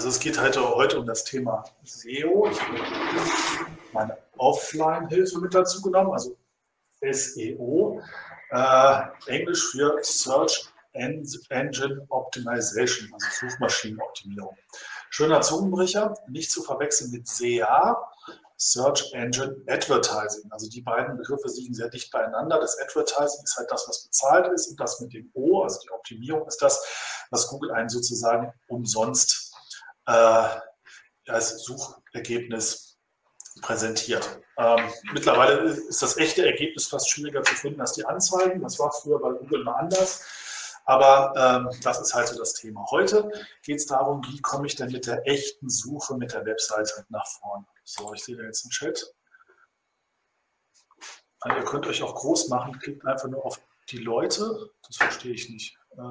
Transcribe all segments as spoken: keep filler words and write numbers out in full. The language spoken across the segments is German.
Also es geht halt heute um das Thema S E O. Ich habe meine Offline-Hilfe mit dazu genommen, also S E O, äh, Englisch für Search Engine Optimization, also Suchmaschinenoptimierung. Schöner Zungenbrecher, nicht zu verwechseln mit S E A, Search Engine Advertising. Also die beiden Begriffe liegen sehr dicht beieinander. Das Advertising ist halt das, was bezahlt ist, und das mit dem O, also die Optimierung, ist das, was Google einen sozusagen umsonst äh, als Suchergebnis präsentiert. Ähm, mittlerweile ist das echte Ergebnis fast schwieriger zu finden als die Anzeigen. Das war früher bei Google mal anders. Aber ähm, das ist halt so das Thema. Heute geht es darum, wie komme ich denn mit der echten Suche mit der Webseite nach vorne. So, ich sehe da jetzt im Chat. Also ihr könnt euch auch groß machen, klickt einfach nur auf die Leute. Das verstehe ich nicht. Äh,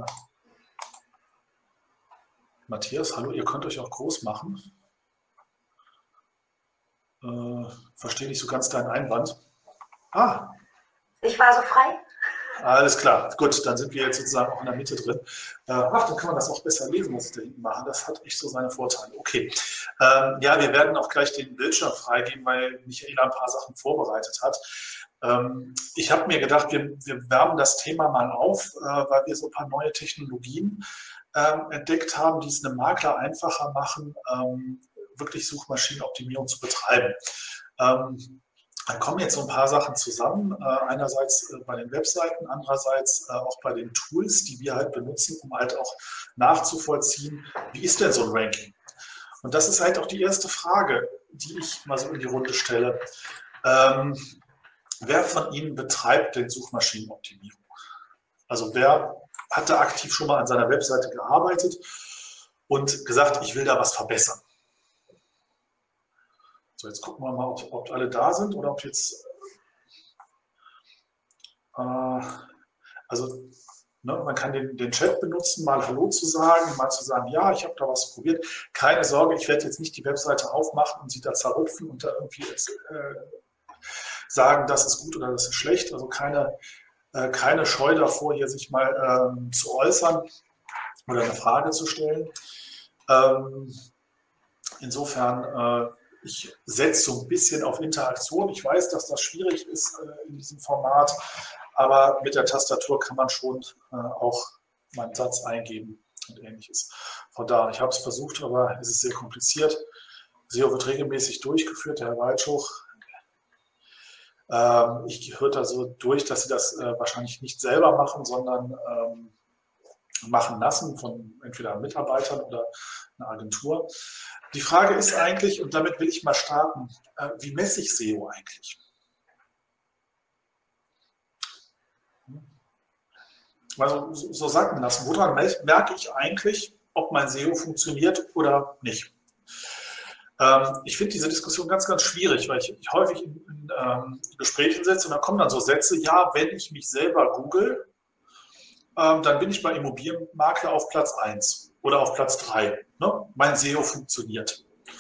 Matthias, hallo, ihr könnt euch auch groß machen. Äh, verstehe nicht so ganz deinen Einwand. Ah. Ich war so frei. Alles klar, gut, dann sind wir jetzt sozusagen auch in der Mitte drin. Äh, ach, dann kann man das auch besser lesen, was ich da hinten mache. Das hat echt so seine Vorteile. Okay, ähm, ja, wir werden auch gleich den Bildschirm freigeben, weil Michaela ein paar Sachen vorbereitet hat. Ähm, ich habe mir gedacht, wir, wir wärmen das Thema mal auf, äh, weil wir so ein paar neue Technologien ähm, entdeckt haben, die es einem Makler einfacher machen, ähm, wirklich Suchmaschinenoptimierung zu betreiben. Ähm, Da kommen jetzt so ein paar Sachen zusammen, einerseits bei den Webseiten, andererseits auch bei den Tools, die wir halt benutzen, um halt auch nachzuvollziehen, wie ist denn so ein Ranking? Und das ist halt auch die erste Frage, die ich mal so in die Runde stelle. Ähm, wer von Ihnen betreibt denn Suchmaschinenoptimierung? Also wer hat da aktiv schon mal an seiner Webseite gearbeitet und gesagt, ich will da was verbessern? So, jetzt gucken wir mal, ob, ob alle da sind oder ob jetzt, äh, also ne, man kann den, den Chat benutzen, mal Hallo zu sagen, mal zu sagen, ja, ich habe da was probiert. Keine Sorge, ich werde jetzt nicht die Webseite aufmachen und sie da zerrupfen und da irgendwie jetzt, äh, sagen, das ist gut oder das ist schlecht. Also keine, äh, keine Scheu davor, hier sich mal ähm, zu äußern oder eine Frage zu stellen. Ähm, insofern, äh, ich setze so ein bisschen auf Interaktion. Ich weiß, dass das schwierig ist äh, in diesem Format, aber mit der Tastatur kann man schon äh, auch mal einen Satz eingeben und Ähnliches. Von da, ich habe es versucht, aber es ist sehr kompliziert. S E O wird regelmäßig durchgeführt, der Herr Waldschuch. Ähm, ich höre da so durch, dass Sie das äh, wahrscheinlich nicht selber machen, sondern ähm, machen lassen von entweder Mitarbeitern oder einer Agentur. Die Frage ist eigentlich, und damit will ich mal starten, äh, wie messe ich S E O eigentlich? Also, so, so sagt man das. Woran merke ich eigentlich, ob mein S E O funktioniert oder nicht? Ähm, ich finde diese Diskussion ganz, ganz schwierig, weil ich, ich häufig in, in ähm, Gesprächen sitze und da kommen dann so Sätze, ja, wenn ich mich selber google, ähm, dann bin ich bei Immobilienmakler auf Platz eins oder auf Platz drei. Ne? Mein S E O funktioniert.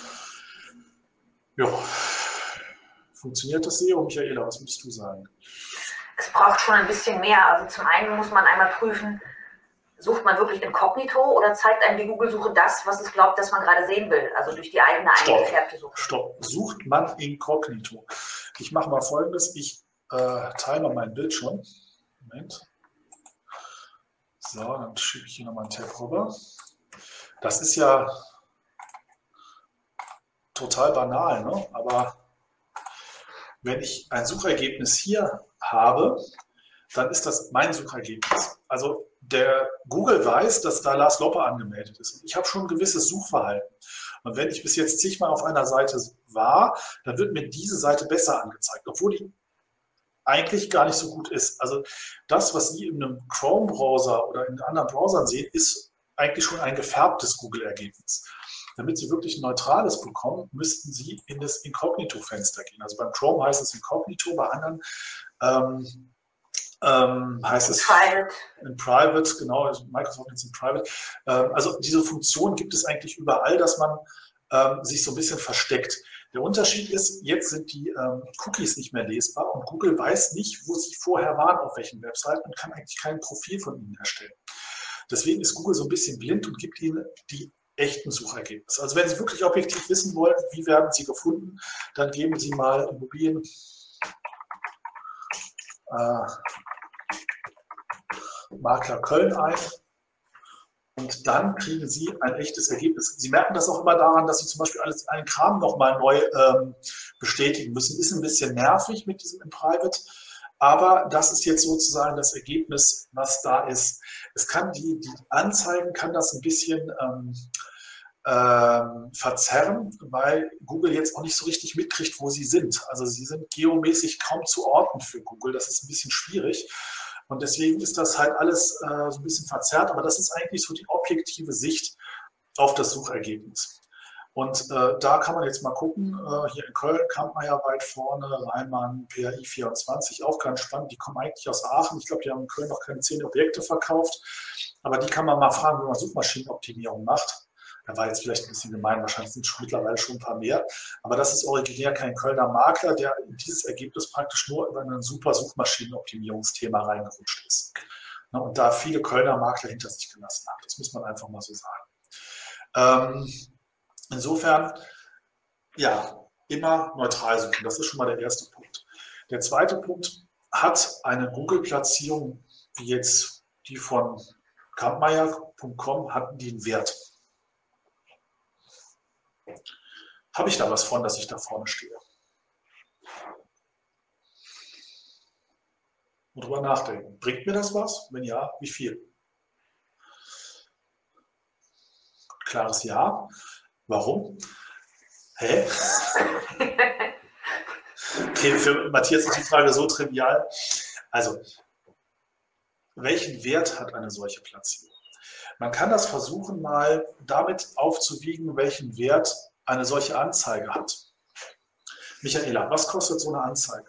Ja, funktioniert das S E O? Michaela, was würdest du sagen? Es braucht schon ein bisschen mehr. Also zum einen muss man einmal prüfen, sucht man wirklich inkognito oder zeigt einem die Google-Suche das, was es glaubt, dass man gerade sehen will, also durch die eigene eingefärbte Suche. Stopp, sucht man inkognito. Ich mache mal Folgendes, ich äh, teile meinen Bildschirm. Moment. So, dann schiebe ich hier nochmal einen Tab rüber. Das ist ja total banal, ne? Aber wenn ich ein Suchergebnis hier habe, dann ist das mein Suchergebnis. Also der Google weiß, dass da Lars Loppe angemeldet ist. Ich habe schon ein gewisses Suchverhalten. Und wenn ich bis jetzt zigmal auf einer Seite war, dann wird mir diese Seite besser angezeigt, obwohl die eigentlich gar nicht so gut ist. Also das, was Sie in einem Chrome-Browser oder in anderen Browsern sehen, ist eigentlich schon ein gefärbtes Google-Ergebnis. Damit Sie wirklich ein neutrales bekommen, müssten Sie in das Inkognito-Fenster gehen. Also beim Chrome heißt es Inkognito, bei anderen ähm, ähm, heißt es Private. in Private, genau, Microsoft ist in Private. Ähm, also diese Funktion gibt es eigentlich überall, dass man ähm, sich so ein bisschen versteckt. Der Unterschied ist, jetzt sind die ähm, Cookies nicht mehr lesbar und Google weiß nicht, wo sie vorher waren, auf welchen Webseiten und kann eigentlich kein Profil von ihnen erstellen. Deswegen ist Google so ein bisschen blind und gibt ihnen die echten Suchergebnis. Also wenn Sie wirklich objektiv wissen wollen, wie werden Sie gefunden, dann geben Sie mal Immobilien äh, Makler Köln ein und dann kriegen Sie ein echtes Ergebnis. Sie merken das auch immer daran, dass Sie zum Beispiel alles, einen Kram nochmal neu ähm, bestätigen müssen. Ist ein bisschen nervig mit diesem in Private, aber das ist jetzt sozusagen das Ergebnis, was da ist. Es kann die, die Anzeigen kann das ein bisschen ähm, ähm, verzerren, weil Google jetzt auch nicht so richtig mitkriegt, wo Sie sind. Also Sie sind geomäßig kaum zu orten für Google. Das ist ein bisschen schwierig. Und deswegen ist das halt alles äh, so ein bisschen verzerrt, aber das ist eigentlich so die objektive Sicht auf das Suchergebnis. Und äh, da kann man jetzt mal gucken, äh, hier in Köln, Kampmeier weit vorne, Reimann, P A I vierundzwanzig, auch ganz spannend, die kommen eigentlich aus Aachen. Ich glaube, die haben in Köln noch keine zehn Objekte verkauft, aber die kann man mal fragen, wie man Suchmaschinenoptimierung macht. Da war jetzt vielleicht ein bisschen gemein, wahrscheinlich sind es schon mittlerweile schon ein paar mehr. Aber das ist originär kein Kölner Makler, der in dieses Ergebnis praktisch nur über ein super Suchmaschinenoptimierungsthema reingerutscht ist. Und da viele Kölner Makler hinter sich gelassen haben. Das muss man einfach mal so sagen. Ähm, insofern, ja, immer neutral suchen. Das ist schon mal der erste Punkt. Der zweite Punkt, hat eine Google-Platzierung, wie jetzt die von kampmeier punkt com, hatten die einen Wert? Habe ich da was von, dass ich da vorne stehe? Und drüber nachdenken. Bringt mir das was? Wenn ja, wie viel? Klares Ja. Warum? Hä? Okay, für Matthias ist die Frage so trivial. Also, welchen Wert hat eine solche Platzierung? Man kann das versuchen, mal damit aufzuwiegen, welchen Wert eine solche Anzeige hat. Michaela, was kostet so eine Anzeige?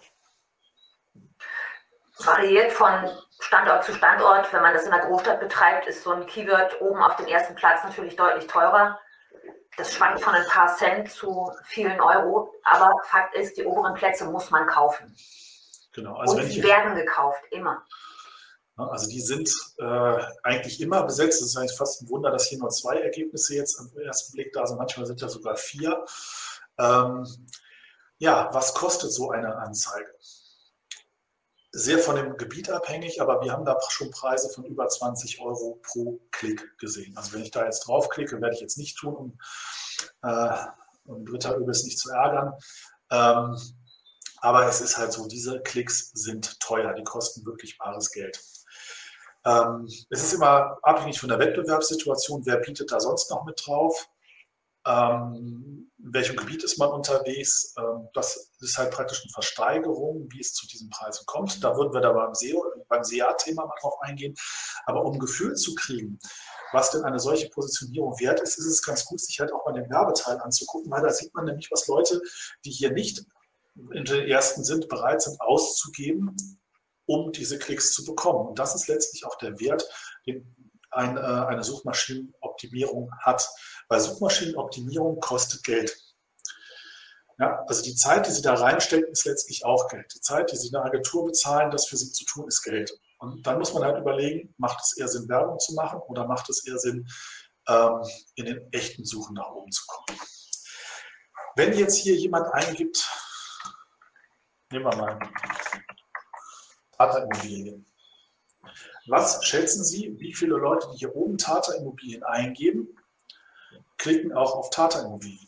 Variiert von Standort zu Standort. Wenn man das in der Großstadt betreibt, ist so ein Keyword oben auf dem ersten Platz natürlich deutlich teurer. Das schwankt von ein paar Cent zu vielen Euro. Aber Fakt ist, die oberen Plätze muss man kaufen. Genau, also und wenn die ich, werden gekauft, immer. Also die sind äh, eigentlich immer besetzt. Es ist eigentlich fast ein Wunder, dass hier nur zwei Ergebnisse jetzt am ersten Blick da sind. Manchmal sind da sogar vier. Ähm, ja, was kostet so eine Anzeige? Sehr von dem Gebiet abhängig, aber wir haben da schon Preise von über zwanzig Euro pro Klick gesehen. Also wenn ich da jetzt draufklicke, werde ich jetzt nicht tun, um, äh, um Britta übrigens nicht zu ärgern. Ähm, aber es ist halt so, diese Klicks sind teuer, die kosten wirklich bares Geld. Ähm, es ist immer abhängig von der Wettbewerbssituation, wer bietet da sonst noch mit drauf, ähm, in welchem Gebiet ist man unterwegs. Ähm, das ist halt praktisch eine Versteigerung, wie es zu diesen Preisen kommt. Da würden wir da beim S E O, beim S E A-Thema mal drauf eingehen. Aber um ein Gefühl zu kriegen, was denn eine solche Positionierung wert ist, ist es ganz gut, sich halt auch mal den Werbeteil anzugucken, weil da sieht man nämlich, was Leute, die hier nicht in den ersten sind, bereit sind auszugeben, um diese Klicks zu bekommen. Und das ist letztlich auch der Wert, den ein, äh, eine Suchmaschinenoptimierung hat. Weil Suchmaschinenoptimierung kostet Geld. Ja, also die Zeit, die Sie da reinstecken, ist letztlich auch Geld. Die Zeit, die Sie in der Agentur bezahlen, das für Sie zu tun, ist Geld. Und dann muss man halt überlegen, macht es eher Sinn, Werbung zu machen oder macht es eher Sinn, ähm, in den echten Suchen nach oben zu kommen. Wenn jetzt hier jemand eingibt, nehmen wir mal Tata Immobilien. Was schätzen Sie, wie viele Leute, die hier oben Tata Immobilien eingeben, klicken auch auf Tata Immobilien?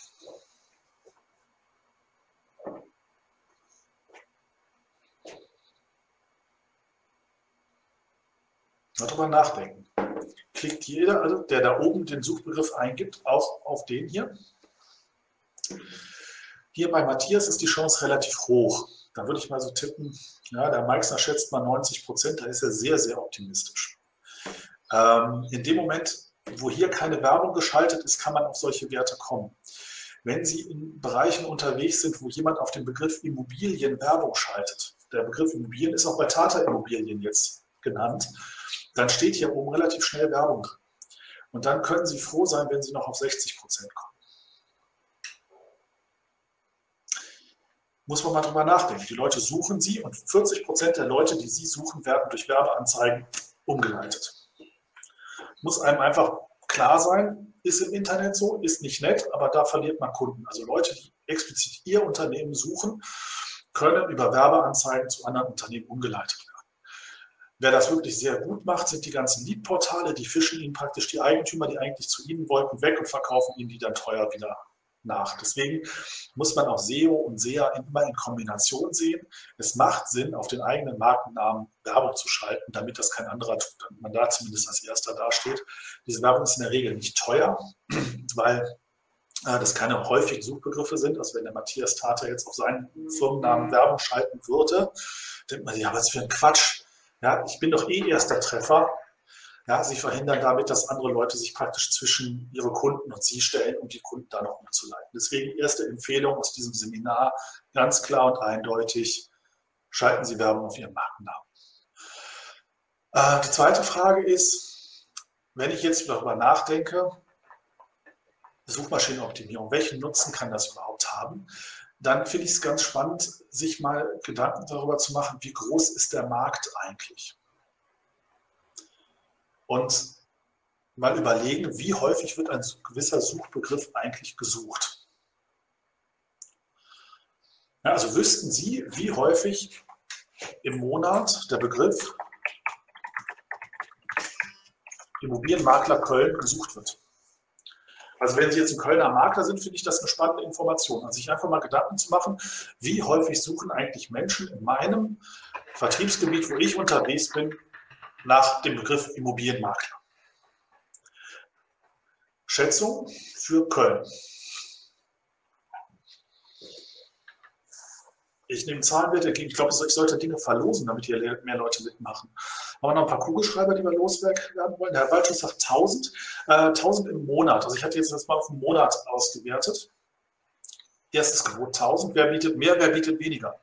Mal drüber nachdenken. Klickt jeder, also der da oben den Suchbegriff eingibt, auch auf den hier? Hier bei Matthias ist die Chance relativ hoch. Da würde ich mal so tippen, ja, der Meixner schätzt mal neunzig Prozent, da ist er sehr, sehr optimistisch. Ähm, in dem Moment, wo hier keine Werbung geschaltet ist, kann man auf solche Werte kommen. Wenn Sie in Bereichen unterwegs sind, wo jemand auf den Begriff Immobilien Werbung schaltet, der Begriff Immobilien ist auch bei Tata Immobilien jetzt genannt, dann steht hier oben relativ schnell Werbung drin. Und dann können Sie froh sein, wenn Sie noch auf sechzig Prozent kommen. Muss man mal drüber nachdenken. Die Leute suchen Sie und vierzig Prozent der Leute, die Sie suchen, werden durch Werbeanzeigen umgeleitet. Muss einem einfach klar sein, ist im Internet so, ist nicht nett, aber da verliert man Kunden. Also Leute, die explizit ihr Unternehmen suchen, können über Werbeanzeigen zu anderen Unternehmen umgeleitet werden. Wer das wirklich sehr gut macht, sind die ganzen Lead-Portale, die fischen ihnen praktisch die Eigentümer, die eigentlich zu ihnen wollten, weg und verkaufen ihnen die dann teuer wieder nach. Deswegen muss man auch S E O und S E A immer in Kombination sehen. Es macht Sinn, auf den eigenen Markennamen Werbung zu schalten, damit das kein anderer tut, damit man da zumindest als Erster dasteht. Diese Werbung ist in der Regel nicht teuer, weil äh, das keine häufigen Suchbegriffe sind. Also wenn der Matthias Tater jetzt auf seinen Firmennamen Werbung schalten würde, denkt man, ja, was für ein Quatsch. Ja, ich bin doch eh erster Treffer. Ja, sie verhindern damit, dass andere Leute sich praktisch zwischen ihre Kunden und sie stellen, um die Kunden da noch umzuleiten. Deswegen erste Empfehlung aus diesem Seminar, ganz klar und eindeutig, schalten Sie Werbung auf Ihren Markennamen. Äh, die zweite Frage ist, wenn ich jetzt darüber nachdenke, Suchmaschinenoptimierung, welchen Nutzen kann das überhaupt haben? Dann finde ich es ganz spannend, sich mal Gedanken darüber zu machen, wie groß ist der Markt eigentlich? Und mal überlegen, wie häufig wird ein gewisser Suchbegriff eigentlich gesucht. Ja, also wüssten Sie, wie häufig im Monat der Begriff Immobilienmakler Köln gesucht wird? Also wenn Sie jetzt ein Kölner Makler sind, finde ich das eine spannende Information. Also sich einfach mal Gedanken zu machen, wie häufig suchen eigentlich Menschen in meinem Vertriebsgebiet, wo ich unterwegs bin, nach dem Begriff Immobilienmakler. Schätzung für Köln. Ich nehme Zahlenwerte entgegen. Ich glaube, ich sollte Dinge verlosen, damit hier mehr Leute mitmachen. Haben wir noch ein paar Kugelschreiber, die wir loswerden wollen? Der Herr Waldschuss sagt tausend. Äh, tausend im Monat. Also ich hatte jetzt das mal auf einen Monat ausgewertet. Erstes Gebot tausend. Wer bietet mehr, wer bietet weniger?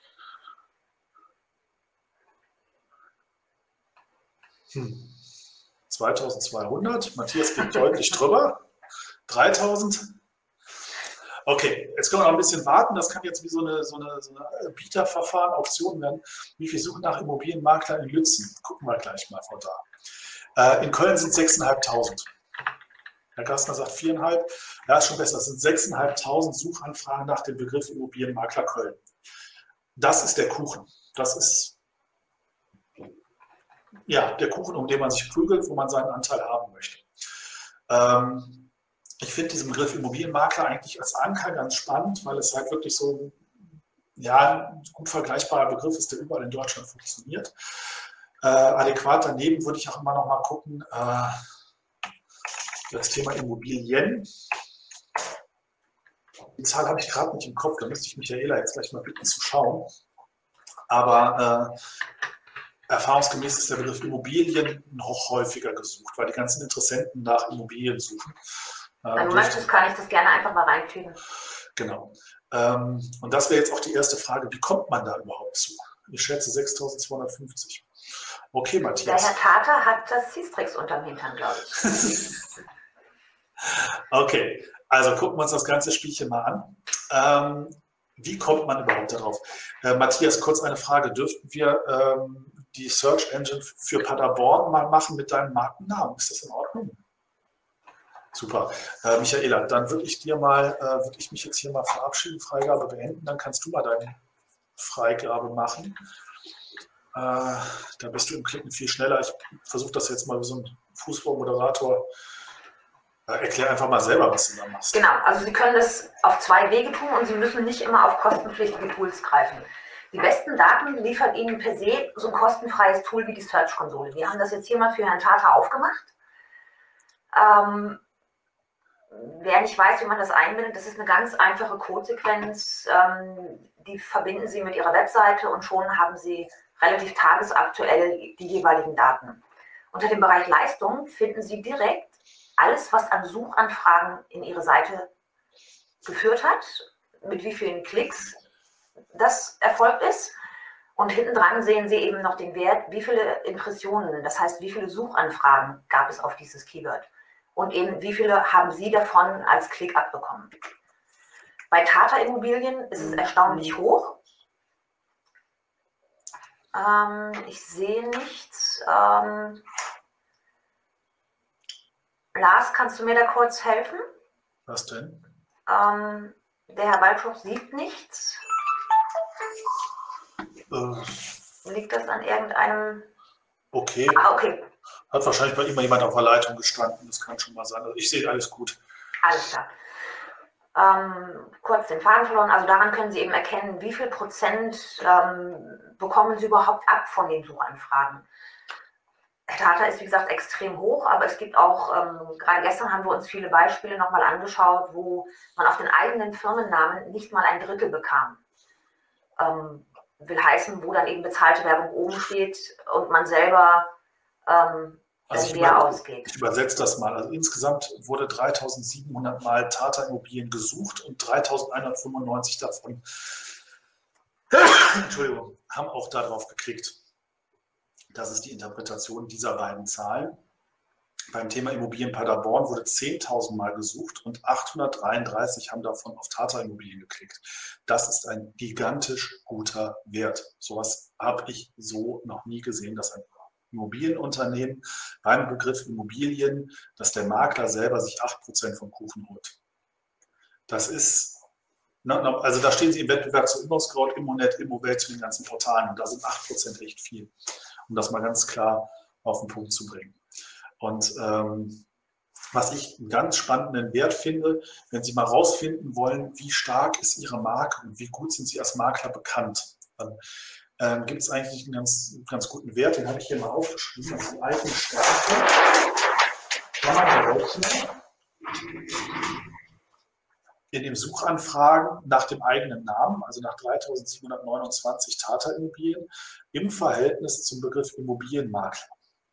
Hm. zweitausendzweihundert. Matthias geht deutlich drüber. dreitausend. Okay, jetzt können wir noch ein bisschen warten. Das kann jetzt wie so eine, so eine, so eine Bieterverfahren, Auktion werden. Wie viel suchen nach Immobilienmakler in Lützen? Gucken wir gleich mal von da. Äh, in Köln sind sechstausendfünfhundert. Herr Kastner sagt viereinhalb. Ja, ist schon besser. Das sind sechstausendfünfhundert Suchanfragen nach dem Begriff Immobilienmakler Köln. Das ist der Kuchen. Das ist ja der Kuchen, um den man sich prügelt, wo man seinen Anteil haben möchte. Ähm, Ich finde diesen Begriff Immobilienmakler eigentlich als Anker ganz spannend, weil es halt wirklich so ein, ja, ein gut vergleichbarer Begriff ist, der überall in Deutschland funktioniert. Äh, adäquat daneben würde ich auch immer noch mal gucken, äh, das Thema Immobilien. Die Zahl habe ich gerade nicht im Kopf, da müsste ich Michaela jetzt gleich mal bitten zu schauen. Aber äh, erfahrungsgemäß ist der Begriff Immobilien noch häufiger gesucht, weil die ganzen Interessenten nach Immobilien suchen. Wenn du möchtest, kann ich das gerne einfach mal reintüten. Genau. Ähm, und das wäre jetzt auch die erste Frage, wie kommt man da überhaupt zu? Ich schätze sechstausendzweihundertfünfzig. Okay, Matthias. Der Herr Tater hat das Sistrix unterm Hintern, glaube ich. Okay, also gucken wir uns das ganze Spielchen mal an. Ähm, wie kommt man überhaupt darauf? Äh, Matthias, kurz eine Frage. Dürften wir ähm, die Search Engine für Paderborn mal machen mit deinem Markennamen? Ist das in Ordnung? Super. Äh, Michaela, dann würde ich dir mal, äh, würde ich mich jetzt hier mal verabschieden, Freigabe beenden, dann kannst du mal deine Freigabe machen. Äh, da bist du im Klicken viel schneller. Ich versuche das jetzt mal wie so ein Fußballmoderator. Äh, erklär einfach mal selber, was du da machst. Genau, also Sie können das auf zwei Wege tun und Sie müssen nicht immer auf kostenpflichtige Tools greifen. Die besten Daten liefert Ihnen per se so ein kostenfreies Tool wie die Search-Konsole. Wir haben das jetzt hier mal für Herrn Tater aufgemacht. Ähm, Wer nicht weiß, wie man das einbindet, das ist eine ganz einfache Codesequenz. Ähm, die verbinden Sie mit Ihrer Webseite und schon haben Sie relativ tagesaktuell die jeweiligen Daten. Unter dem Bereich Leistung finden Sie direkt alles, was an Suchanfragen in Ihre Seite geführt hat, mit wie vielen Klicks das erfolgt ist. Und hinten dran sehen Sie eben noch den Wert, wie viele Impressionen, das heißt, wie viele Suchanfragen gab es auf dieses Keyword. Und eben, wie viele haben Sie davon als Klick abbekommen? Bei Tater Immobilien ist es erstaunlich hoch. Ähm, ich sehe nichts. Ähm, Lars, kannst du mir da kurz helfen? Was denn? Ähm, der Herr Waldschopf sieht nichts. Äh, Liegt das an irgendeinem... Okay. Ah, okay. Hat wahrscheinlich bei immer jemand auf der Leitung gestanden. Das kann schon mal sein. Also ich sehe alles gut. Alles klar. Ähm, kurz den Faden verloren. Also daran können Sie eben erkennen, wie viel Prozent ähm, bekommen Sie überhaupt ab von den Suchanfragen. Der Tata ist, wie gesagt, extrem hoch, aber es gibt auch, ähm, gerade gestern haben wir uns viele Beispiele nochmal angeschaut, wo man auf den eigenen Firmennamen nicht mal ein Drittel bekam. Ähm, will heißen, wo dann eben bezahlte Werbung oben steht und man selber ähm, Also ich, leer über, ausgeht. ich übersetze das mal. Also insgesamt wurde dreitausendsiebenhundert Mal Tata Immobilien gesucht und dreitausendeinhundertfünfundneunzig davon Entschuldigung, haben auch darauf gekriegt. Das ist die Interpretation dieser beiden Zahlen. Beim Thema Immobilien Paderborn wurde zehntausend Mal gesucht und achthundertdreiunddreißig haben davon auf Tata Immobilien geklickt. Das ist ein gigantisch guter Wert. Sowas habe ich so noch nie gesehen, dass ein Immobilienunternehmen beim Begriff Immobilien, dass der Makler selber sich acht Prozent vom Kuchen holt. Das ist, also da stehen Sie im Wettbewerb zu ImmoScout, Immonet, Immowelt, zu den ganzen Portalen und da sind acht Prozent echt viel, um das mal ganz klar auf den Punkt zu bringen. Und ähm, was ich einen ganz spannenden Wert finde, wenn Sie mal rausfinden wollen, wie stark ist Ihre Marke und wie gut sind Sie als Makler bekannt, dann ähm, gibt es eigentlich einen ganz, ganz guten Wert, den habe ich hier mal aufgeschrieben, das ist die eigene Stärke. Kann man berechnen in den Suchanfragen nach dem eigenen Namen, also nach dreitausendsiebenhundertneunundzwanzig Tata Immobilien, im Verhältnis zum Begriff Immobilienmakler.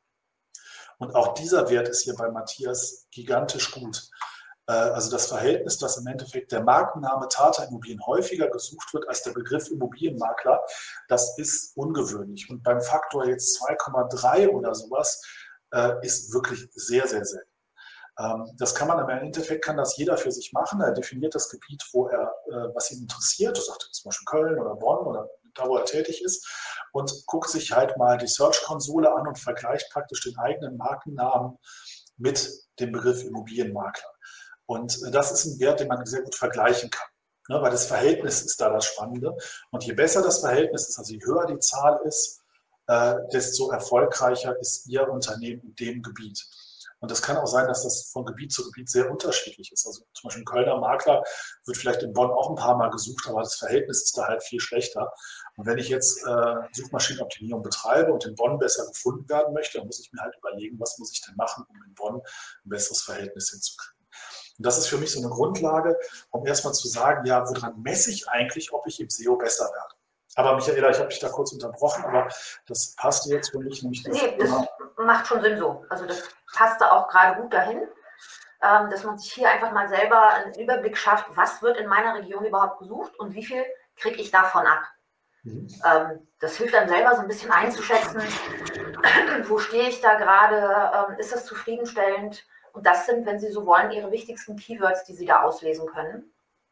Und auch dieser Wert ist hier bei Matthias gigantisch gut. Also das Verhältnis, dass im Endeffekt der Markenname Tata Immobilien häufiger gesucht wird als der Begriff Immobilienmakler, das ist ungewöhnlich. Und beim Faktor jetzt zwei Komma drei oder sowas ist wirklich sehr, sehr selten. Das kann man, im Endeffekt kann das jeder für sich machen. Er definiert das Gebiet, wo er, was ihn interessiert, das sagt zum Beispiel Köln oder Bonn oder da, wo er tätig ist, und guckt sich halt mal die Search-Konsole an und vergleicht praktisch den eigenen Markennamen mit dem Begriff Immobilienmakler. Und das ist ein Wert, den man sehr gut vergleichen kann, ne, weil das Verhältnis ist da das Spannende. Und je besser das Verhältnis ist, also je höher die Zahl ist, äh, desto erfolgreicher ist Ihr Unternehmen in dem Gebiet. Und das kann auch sein, dass das von Gebiet zu Gebiet sehr unterschiedlich ist. Also zum Beispiel ein Kölner Makler wird vielleicht in Bonn auch ein paar Mal gesucht, aber das Verhältnis ist da halt viel schlechter. Und wenn ich jetzt äh, Suchmaschinenoptimierung betreibe und in Bonn besser gefunden werden möchte, dann muss ich mir halt überlegen, was muss ich denn machen, um in Bonn ein besseres Verhältnis hinzukriegen. Und das ist für mich so eine Grundlage, um erstmal zu sagen, ja, woran messe ich eigentlich, ob ich im S E O besser werde? Aber Michaela, ich habe dich da kurz unterbrochen, aber das passte jetzt für mich. Nämlich das nee, das macht schon Sinn so. Also das passte auch gerade gut dahin, ähm, dass man sich hier einfach mal selber einen Überblick schafft, was wird in meiner Region überhaupt gesucht und wie viel kriege ich davon ab. Mhm. Ähm, das hilft dann selber so ein bisschen einzuschätzen, wo stehe ich da gerade, ähm, ist das zufriedenstellend? Und das sind, wenn Sie so wollen, Ihre wichtigsten Keywords, die Sie da auslesen können.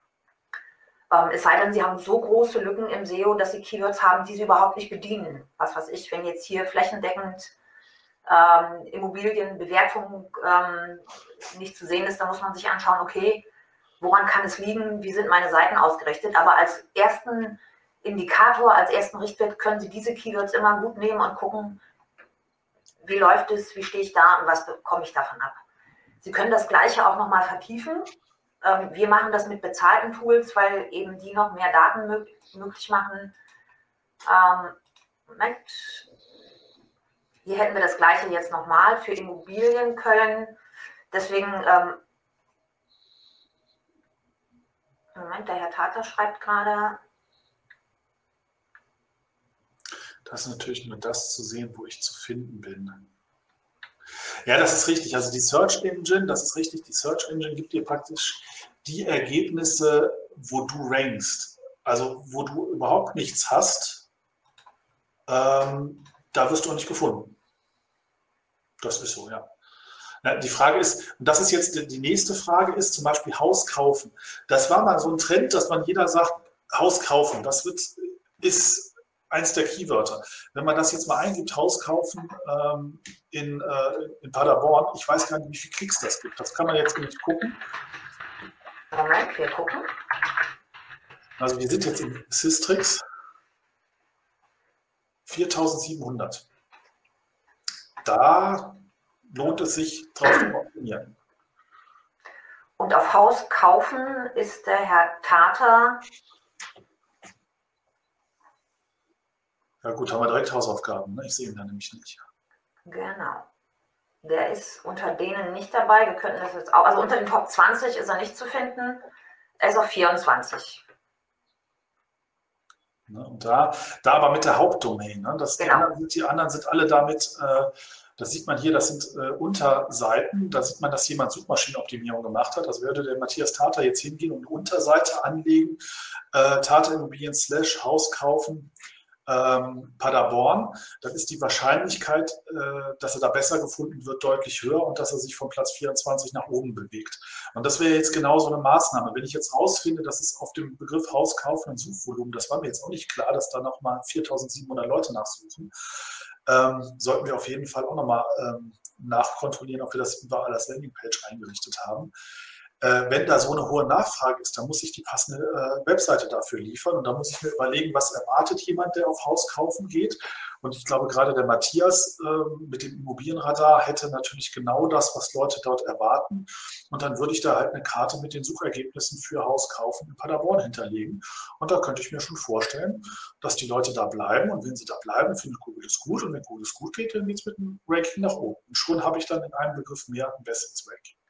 Ähm, es sei denn, Sie haben so große Lücken im S E O, dass Sie Keywords haben, die Sie überhaupt nicht bedienen. Was weiß ich, wenn jetzt hier flächendeckend ähm, Immobilienbewertung ähm, nicht zu sehen ist, dann muss man sich anschauen, okay, woran kann es liegen, wie sind meine Seiten ausgerichtet. Aber als ersten Indikator, als ersten Richtwert können Sie diese Keywords immer gut nehmen und gucken, wie läuft es, wie stehe ich da und was bekomme ich davon ab. Sie können das Gleiche auch nochmal vertiefen. Wir machen das mit bezahlten Tools, weil eben die noch mehr Daten möglich machen. Ähm, Moment. Hier hätten wir das Gleiche jetzt nochmal für Immobilien Köln. Deswegen, ähm, Moment, der Herr Tata schreibt gerade. Das ist natürlich nur das zu sehen, wo ich zu finden bin. Ja, das ist richtig. Also die Search Engine, das ist richtig, die Search Engine gibt dir praktisch die Ergebnisse, wo du rankst. Also wo du überhaupt nichts hast, ähm, da wirst du auch nicht gefunden. Das ist so, ja. Ja. Die Frage ist, und das ist jetzt die nächste Frage, ist zum Beispiel Haus kaufen. Das war mal so ein Trend, dass man jeder sagt, Haus kaufen. Das wird, ist eins der Keywörter. Wenn man das jetzt mal eingibt, Haus kaufen ähm, in, äh, in Paderborn, ich weiß gar nicht, wie viele Klicks das gibt. Das kann man jetzt nicht gucken. Moment, wir gucken. Also wir sind jetzt in Sistrix. viertausendsiebenhundert. Da lohnt es sich, drauf zu optimieren. Und auf Haus kaufen ist der Herr Tater. Ja gut, haben wir direkt Hausaufgaben. Ne? Ich sehe ihn da nämlich nicht. Genau. Der ist unter denen nicht dabei. Wir könnten das jetzt auch, also unter den Top zwanzig ist er nicht zu finden. Er ist auf vierundzwanzig. Ne? Und da, da aber mit der Hauptdomain. Ne? Das, Genau. die, anderen sind, die anderen sind alle damit, äh, das sieht man hier, das sind äh, Unterseiten. Da sieht man, dass jemand Suchmaschinenoptimierung gemacht hat. Also würde der Matthias Tater jetzt hingehen und eine Unterseite anlegen, äh, Tater Immobilien slash Haus kaufen, ähm, Paderborn, dann ist die Wahrscheinlichkeit, äh, dass er da besser gefunden wird, deutlich höher und dass er sich von Platz vierundzwanzig nach oben bewegt. Und das wäre jetzt genau so eine Maßnahme. Wenn ich jetzt rausfinde, dass es auf dem Begriff Haus kaufen und Suchvolumen, das war mir jetzt auch nicht klar, dass da nochmal viertausendsiebenhundert Leute nachsuchen, ähm, sollten wir auf jeden Fall auch nochmal ähm, nachkontrollieren, ob wir das überall als Landingpage eingerichtet haben. Äh, wenn da so eine hohe Nachfrage ist, dann muss ich die passende äh, Webseite dafür liefern und dann muss ich mir überlegen, was erwartet jemand, der auf Haus kaufen geht. Und ich glaube, gerade der Matthias äh, mit dem Immobilienradar hätte natürlich genau das, was Leute dort erwarten. Und dann würde ich da halt eine Karte mit den Suchergebnissen für Haus kaufen in Paderborn hinterlegen. Und da könnte ich mir schon vorstellen, dass die Leute da bleiben. Und wenn sie da bleiben, findet Google es gut. Und wenn Google es gut geht, dann geht es mit dem Ranking nach oben. Und schon habe ich dann in einem Begriff mehr ein besseres Ranking.